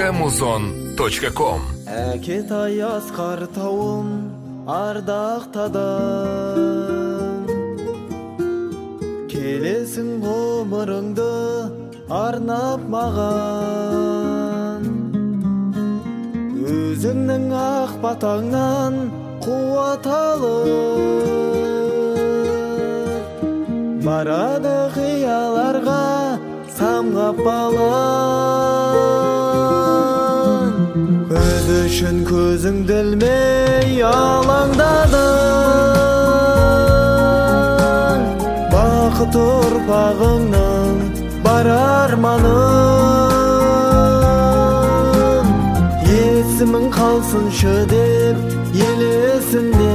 muzon.com. Әкетай асқар тауым ардақтадым, келесің ғұмырыңды арнап маған. Өзіңнің ақ батаңнан қуат алып, барады қияларға самғап балам. Өз үшін көзіңді ілмей алаңдадың, бақыт ұрпағыңның бар арманым. Есімің қалсыншы деп ел есінде,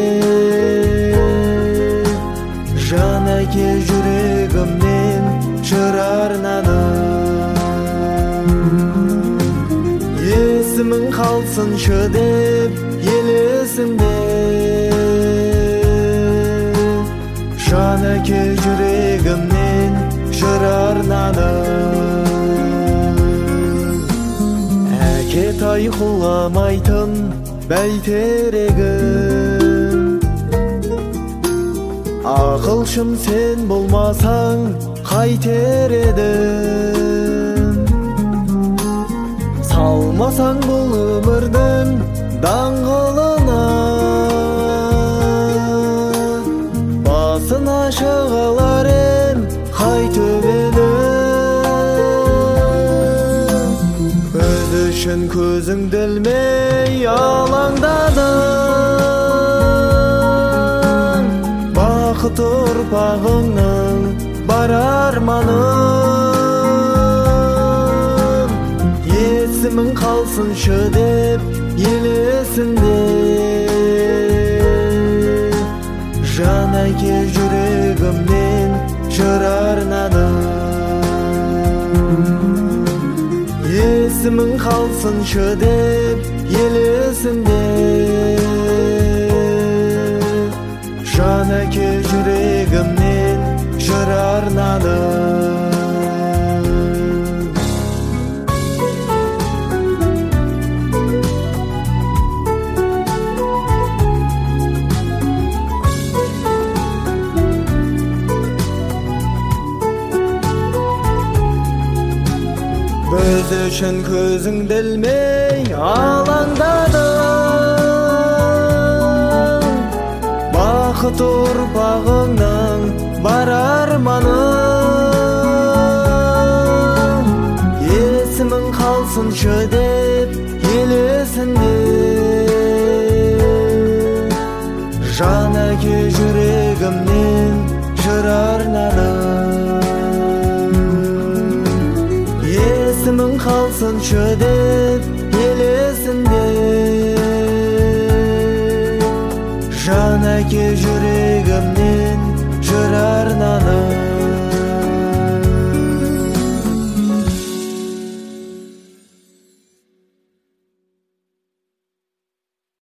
жан әке жүрегімнен жыр арнадым. Есімің қалсыншы деп ел есінде, жан әке жүрегімнен жыр арнадым. Әкетай құламайтын бәйтерегім, ақылшым сен болмасаң қайтер едім. Салмасаң бұл өмірдің даңғылына, басына шығалар ем қай төбені. Өз үшін көзіңді ілмей алаңдадың, бақыт ұрпағыңның бар арманым. Есімің қалсыншы деп ел есінде, жан әке жүрегімнен жыр арнадым. Есімің қалсыншы деп ел есінде, жан әке жүрегімнен жыр арнадым. Біз үшін көзіңді ілмей алаңдадың, бақыт ұрпағыңның бар арманым. Есімің қалсыншы деп ел есінде, жан әке жүрегімнен жыр арнадым. Есімің қалсыншы деп ел есінде, жан әке жүрегімнен жыр арнадым.